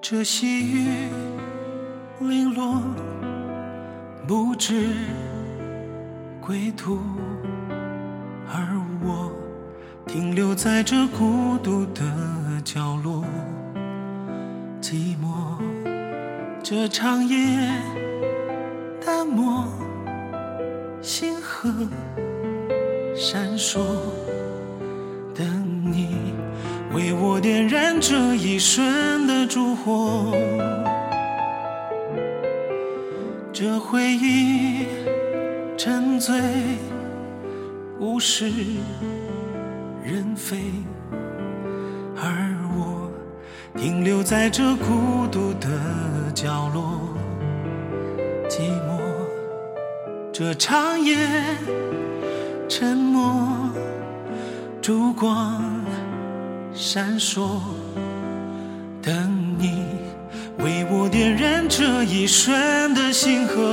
这细雨零落，不知归途，而我停留在这孤独的角落。寂寞这长夜淡漠，星河闪烁，等你为我点燃这一瞬的烛火。这回忆沉醉，物是人非，而我停留在这孤独的角落。寂寞这长夜沉默，烛光闪烁，等你为我点燃这一瞬的星河。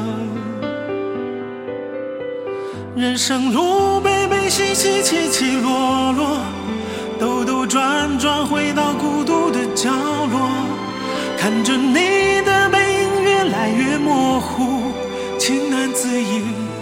人生路悲悲喜喜，起起落落，兜兜转转回到孤独的角落，看着你的背影越来越模糊，情难自已。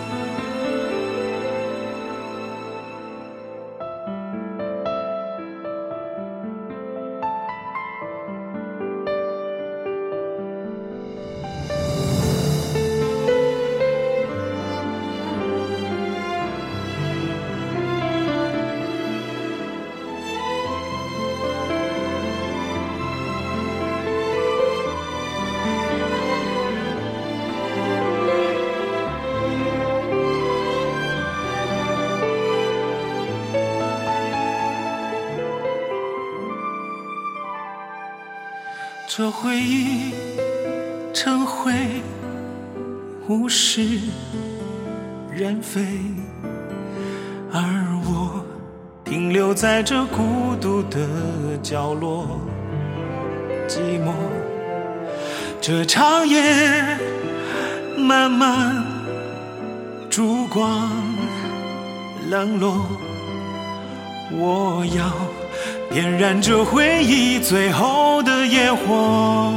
这回忆成灰，物是人非，而我停留在这孤独的角落。寂寞这长夜漫漫，烛光冷落，我要点燃这回忆最后的野火。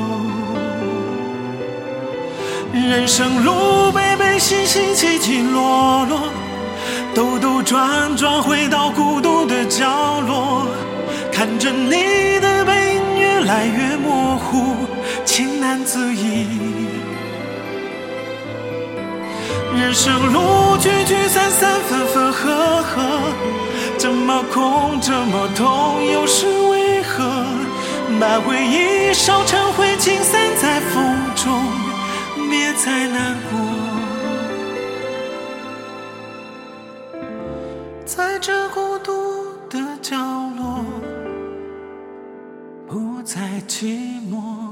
人生路悲悲喜喜，起起落落，兜兜转转回到孤独的角落，看着你的背影越来越模糊，情难自已。人生路聚聚散散，分分合合，这么空这么痛，又是为何？把回忆烧成灰烬，散在风中，别再难过。在这孤独的角落，不再寂寞。